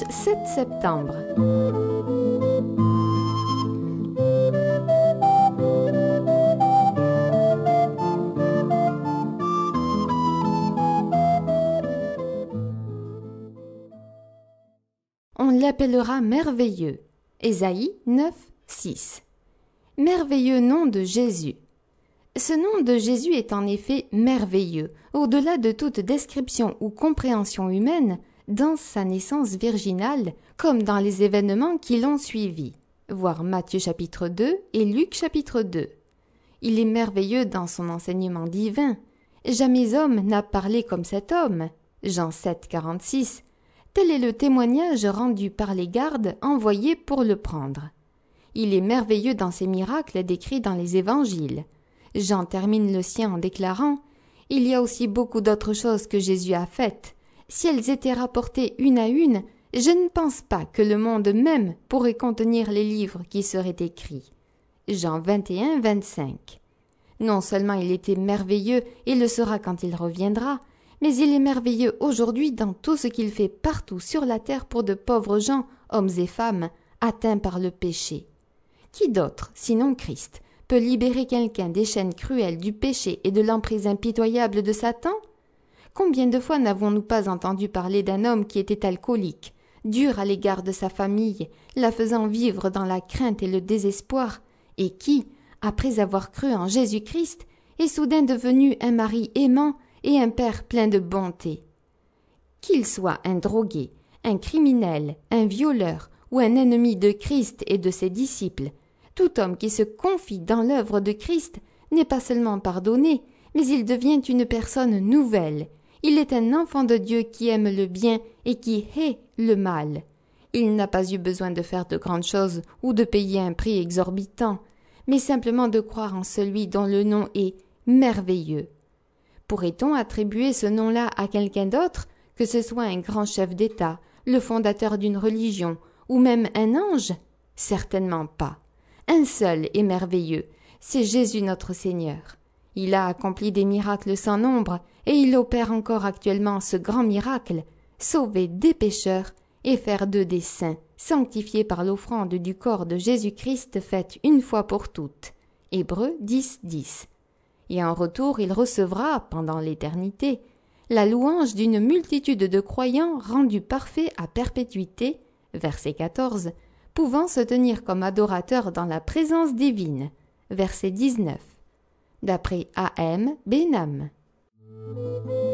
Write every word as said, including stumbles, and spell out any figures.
sept septembre. On l'appellera merveilleux. Ésaïe neuf, six. Merveilleux nom de Jésus. Ce nom de Jésus est en effet merveilleux, au-delà de toute description ou compréhension humaine, dans sa naissance virginale, comme dans les événements qui l'ont suivi. Voir Matthieu chapitre deux et Luc chapitre deux. Il est merveilleux dans son enseignement divin. Jamais homme n'a parlé comme cet homme. Jean sept, quarante-six. Tel est le témoignage rendu par les gardes envoyés pour le prendre. Il est merveilleux dans ses miracles décrits dans les évangiles. Jean termine le sien en déclarant « Il y a aussi beaucoup d'autres choses que Jésus a faites. Si elles étaient rapportées une à une, je ne pense pas que le monde même pourrait contenir les livres qui seraient écrits. » Jean vingt et un, vingt-cinq. Non seulement il était merveilleux et le sera quand il reviendra, mais il est merveilleux aujourd'hui dans tout ce qu'il fait partout sur la terre pour de pauvres gens, hommes et femmes, atteints par le péché. Qui d'autre, sinon Christ, peut libérer quelqu'un des chaînes cruelles du péché et de l'emprise impitoyable de Satan? Combien de fois n'avons-nous pas entendu parler d'un homme qui était alcoolique, dur à l'égard de sa famille, la faisant vivre dans la crainte et le désespoir, et qui, après avoir cru en Jésus-Christ, est soudain devenu un mari aimant et un père plein de bonté? Qu'il soit un drogué, un criminel, un violeur ou un ennemi de Christ et de ses disciples, tout homme qui se confie dans l'œuvre de Christ n'est pas seulement pardonné, mais il devient une personne nouvelle. Il est un enfant de Dieu qui aime le bien et qui hait le mal. Il n'a pas eu besoin de faire de grandes choses ou de payer un prix exorbitant, mais simplement de croire en celui dont le nom est merveilleux. Pourrait-on attribuer ce nom-là à quelqu'un d'autre, que ce soit un grand chef d'État, le fondateur d'une religion, ou même un ange? Certainement pas. Un seul est merveilleux, c'est Jésus notre Seigneur. Il a accompli des miracles sans nombre, et il opère encore actuellement ce grand miracle, sauver des pécheurs et faire d'eux des saints, sanctifiés par l'offrande du corps de Jésus-Christ faite une fois pour toutes. Hébreux dix, dix. Et en retour il recevra, pendant l'éternité, la louange d'une multitude de croyants rendus parfaits à perpétuité, verset quatorze, pouvant se tenir comme adorateurs dans la présence divine, verset dix-neuf. D'après A M Benham.